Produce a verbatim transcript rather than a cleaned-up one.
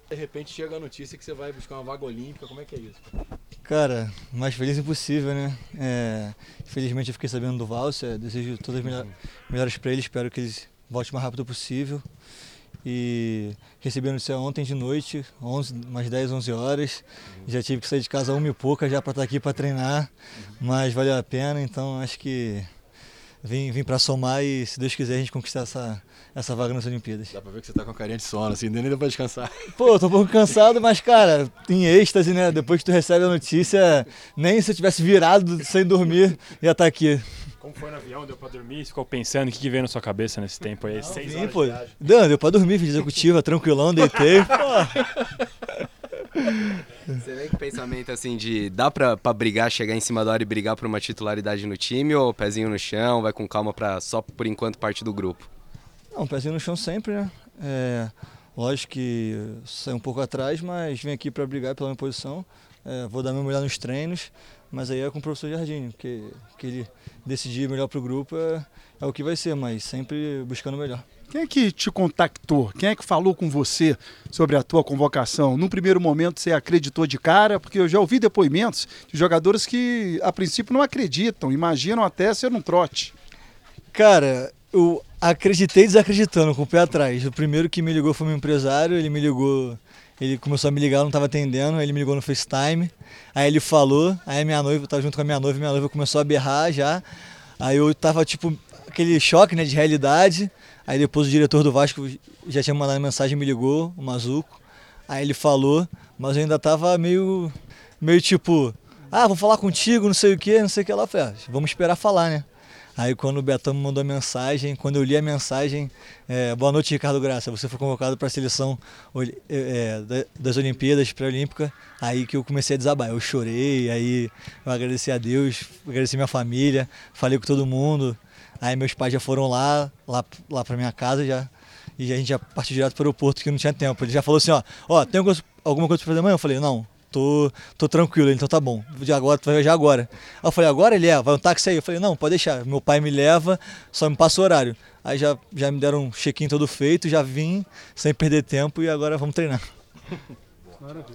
De repente chega a notícia que você vai buscar uma vaga olímpica, como é que é isso? Cara, mais feliz impossível, né? É, infelizmente eu fiquei sabendo do Valser, desejo todas as melhor, melhores para ele, espero que eles voltem o mais rápido possível. E recebi a notícia ontem de noite, onze, umas dez, onze horas. Já tive que sair de casa uma e pouca já para estar aqui para treinar, mas valeu a pena, então acho que vim, vim para somar e, se Deus quiser, a gente conquistar essa, essa vaga nas Olimpíadas. Dá pra ver que você tá com a carinha de sono, assim, nem dá pra descansar. Pô, eu tô um pouco cansado, mas, cara, em êxtase, né? Depois que tu recebe a notícia, nem se eu tivesse virado sem dormir, ia estar aqui. Como foi no avião? Deu pra dormir? Você ficou pensando? O que, que veio na sua cabeça nesse tempo aí? Seis Sim, horas pô. de viagem. Deu, deu pra dormir, fiz executiva, tranquilão, deitei. Pô. Você vem com pensamento assim de dá pra, pra brigar, chegar em cima da hora e brigar por uma titularidade no time, ou pezinho no chão, vai com calma pra só por enquanto parte do grupo? Não, pezinho no chão sempre, né? É, lógico que saí um pouco atrás, mas vim aqui pra brigar pela minha posição. É, vou dar meu melhor nos treinos, mas aí é com o professor Jardim, que, que ele decidir melhor pro grupo é, é o que vai ser, mas sempre buscando o melhor. Quem é que te contactou? Quem é que falou com você sobre a tua convocação? No primeiro momento você acreditou de cara? Porque eu já ouvi depoimentos de jogadores que a princípio não acreditam, imaginam até ser um trote. Cara, eu acreditei desacreditando, com o pé atrás. O primeiro que me ligou foi meu empresário, ele me ligou, ele começou a me ligar, eu não estava atendendo, ele me ligou no FaceTime, aí ele falou, aí a minha noiva, eu tava junto com a minha noiva, minha noiva começou a berrar já, aí eu tava tipo, aquele choque, né, de realidade, aí depois o diretor do Vasco já tinha mandado mensagem, me ligou, o Mazuco, aí ele falou, mas eu ainda tava meio, meio tipo, ah, vou falar contigo, não sei o que, não sei o que lá, eu falei, ah, vamos esperar falar, né. Aí quando o Betão me mandou a mensagem, quando eu li a mensagem, é, boa noite Ricardo Graça, você foi convocado para a seleção é, das Olimpíadas pré-olímpica, aí que eu comecei a desabar, eu chorei, aí eu agradeci a Deus, agradeci minha família, falei com todo mundo, aí meus pais já foram lá, lá, lá para minha casa já, e a gente já partiu direto para o aeroporto que não tinha tempo, ele já falou assim, ó, ó, tem alguma coisa para fazer amanhã? Eu falei, não. Tô, tô tranquilo, então tá bom, de agora, tu vai viajar agora. Aí eu falei, agora ele é, vai um táxi aí? Eu falei, não, pode deixar, meu pai me leva, só me passa o horário. Aí já, já me deram um check-in todo feito, já vim, sem perder tempo e agora vamos treinar.